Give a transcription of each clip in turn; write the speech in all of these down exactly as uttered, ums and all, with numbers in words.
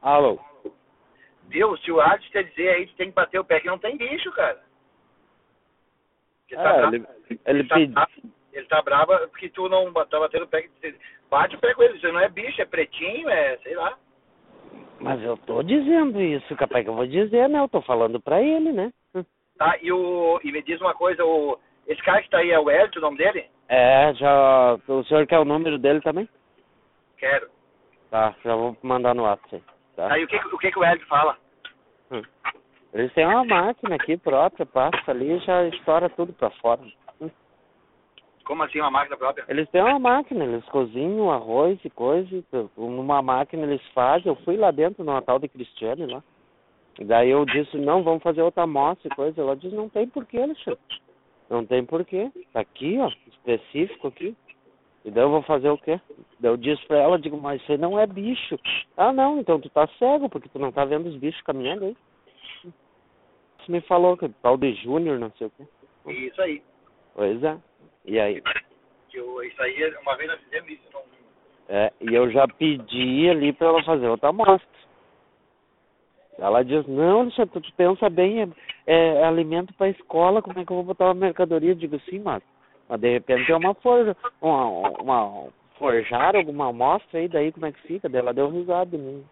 Alô? Viu? Se o Arte quer dizer aí, tu tem que bater o pé que não tem bicho, cara. Ele tá, É, bravo, ele, ele, ele tá pediu. bravo, ele tá bravo porque tu não tá batendo o pé. Que bate o pé com ele. Isso não é bicho, é pretinho, é sei lá. Mas eu tô dizendo isso, capaz que eu vou dizer, né? Eu tô falando pra ele, né? Tá, e, o, e me diz uma coisa, o, esse cara que tá aí é o Hélio, o nome dele? É, já. O senhor quer o número dele também? Quero. Tá, já vou mandar no WhatsApp. Tá? Aí o que, o que, que o Hélio fala? Hum. Eles têm uma máquina aqui própria, passa ali e já estoura tudo pra fora. Hum. Como assim, uma máquina própria? Eles têm uma máquina, eles cozinham arroz e coisa. Numa máquina eles fazem. Eu fui lá dentro numa tal de Cristiane lá. E daí eu disse, não, vamos fazer outra amostra e coisa. Ela disse, não tem porquê, Alexandre. Não tem porquê. Tá aqui, ó, específico aqui. E daí eu vou fazer o quê? Daí eu disse pra ela, digo, mas você não é bicho. Ah, não, então tu tá cego, porque tu não tá vendo os bichos caminhando aí. Você me falou que tal de Júnior, não sei o quê. Isso aí. Pois é. E aí? Que eu, isso aí, uma vez nós fizemos isso. Não... É, e eu já pedi ali pra ela fazer outra amostra. Ela diz, não, Alexandre, tu, tu pensa bem, é, é alimento pra escola, como é que eu vou botar uma mercadoria? Eu digo, sim, mas, mas de repente é uma forja, uma, uma forjar alguma amostra aí, daí como é que fica? Daí ela deu risada de mim.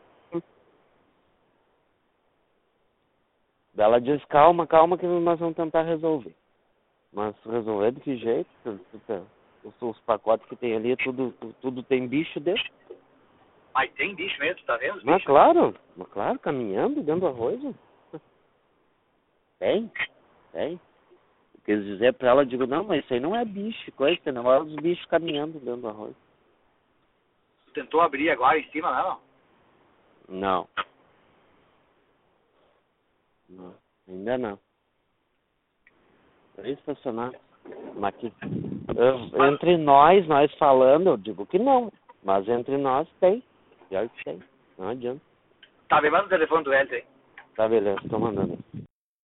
Daí ela diz, calma, calma que nós vamos tentar resolver. Mas resolver de que jeito? Os, os pacotes que tem ali, tudo, tudo tem bicho dentro. Mas tem bicho mesmo, tá vendo? Os Mas bichos? claro, mas claro, caminhando dentro do arroz. Tem, tem. Quis dizer pra ela, eu digo, não, mas isso aí não é bicho, coisa, tem não é os bichos caminhando dentro do arroz. Tentou abrir agora em cima, não? Não. Não, ainda não. É estacionar. Mas aqui, eu, entre nós, nós falando, eu digo que não. Mas entre nós tem. Pior que tem. Não adianta. Tá, me manda o telefone do Hélio aí. Tá, beleza, tô mandando.